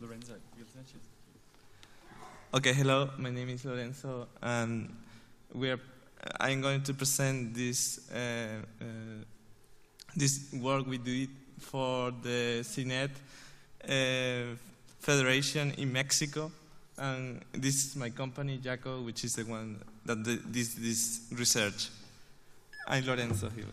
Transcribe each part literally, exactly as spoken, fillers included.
Lorenzo. Okay, hello. My name is Lorenzo, and we are. I'm going to present this uh, uh, this work we did for the C net uh, Federation in Mexico, and this is my company, Jaco, which is the one that the, this this research. I'm Lorenzo here.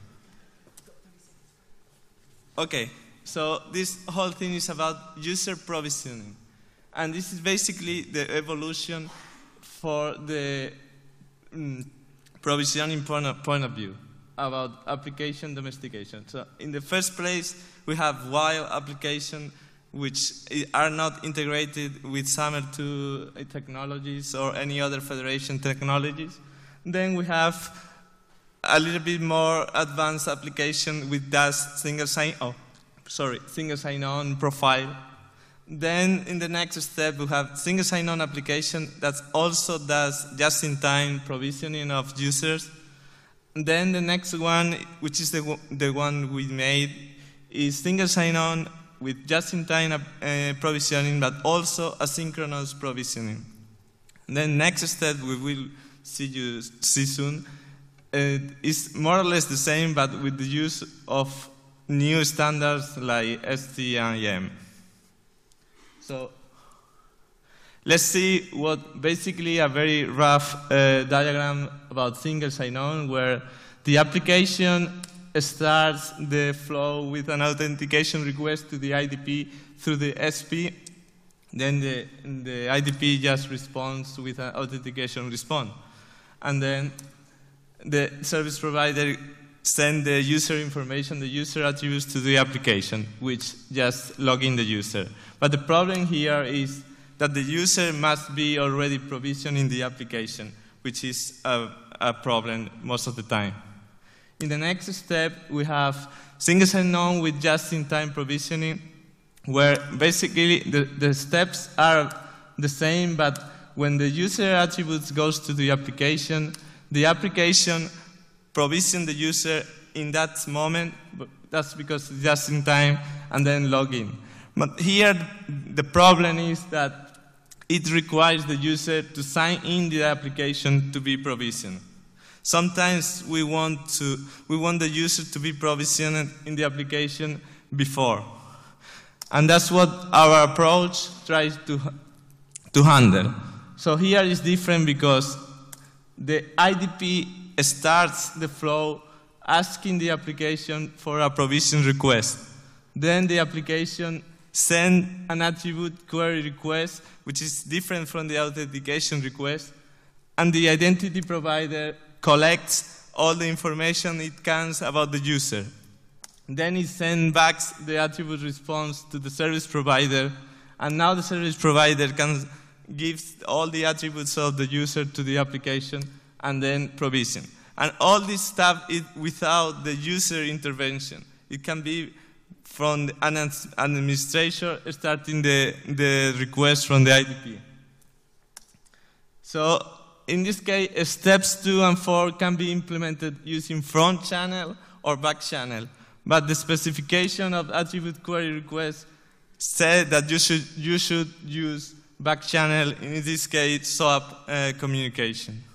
Okay, so this whole thing is about user provisioning. And this is basically the evolution for the um, provisioning point of, point of view about application domestication. So in the first place, we have wild applications which are not integrated with SAML two technologies or any other federation technologies. Then we have a little bit more advanced application with that single sign, oh, sorry, single sign-on profile. Then in the next step, we have single sign-on application that also does just-in-time provisioning of users. And then the next one, which is the, the one we made, is single sign-on with just-in-time uh, provisioning, but also asynchronous provisioning. And then next step, we will see you see soon, uh, is more or less the same, but with the use of new standards like S T I M. So let's see what basically a very rough uh, diagram about single sign-on, where the application starts the flow with an authentication request to the I D P through the S P. Then the, the I D P just responds with an authentication response. And then the service provider sends the user information, the user attributes to the application, which just log in the user. But the problem here is that the user must be already provisioned in the application, which is a, a problem most of the time. In the next step, we have single sign-on with just-in-time provisioning, where basically the, the steps are the same, but when the user attributes goes to the application, the application provision the user in that moment, but that's because it's just in time, and then log in. But here, the problem is that it requires the user to sign in the application to be provisioned. Sometimes we want, to, we want the user to be provisioned in the application before. And that's what our approach tries to, to handle. So here is different because the I D P starts the flow asking the application for a provision request. Then the application sends an attribute query request, which is different from the authentication request, and the identity provider collects all the information it can about the user. Then it sends back the attribute response to the service provider, and now the service provider can give all the attributes of the user to the application and then provision. And all this stuff is without the user intervention. It can be from an administrator starting the, the request from the I D P. So in this case, steps two and four can be implemented using front channel or back channel. But the specification of attribute query request said that you should, you should use back channel, in this case, SOAP uh, communication.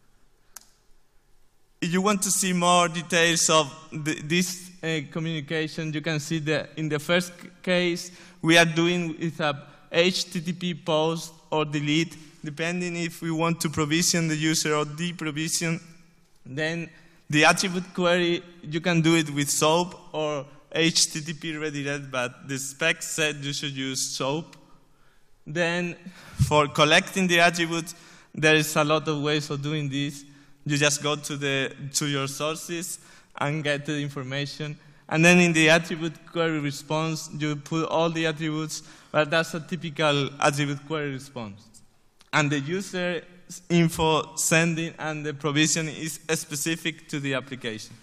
If you want to see more details of the, this uh, communication, you can see that in the first case, we are doing with a H T T P post or delete, depending if we want to provision the user or deprovision. Then the attribute query, you can do it with SOAP or H T T P redirect, but the spec said you should use SOAP. Then for collecting the attributes, there is a lot of ways of doing this. You just go to, the, to your sources and get the information. And then in the attribute query response, you put all the attributes, but that's a typical attribute query response. And the user info sending and the provision is specific to the application.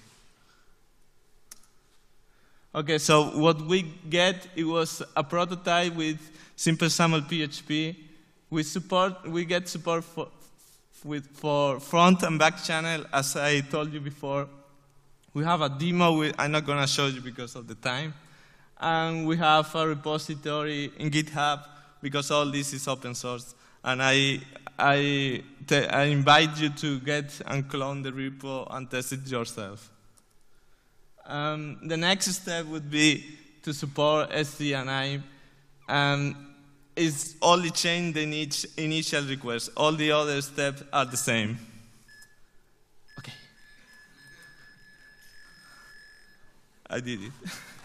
Okay, so what we get, it was a prototype with simple SAML P H P. We support, we get support for With, for front and back channel, as I told you before. We have a demo, we, I'm not going to show you because of the time. And we have a repository in GitHub because all this is open source. And I, I, te I invite you to get and clone the repo and test it yourself. Um, the next step would be to support S C and I. Um, it's only change the initial request. All the other steps are the same. Okay. I did it.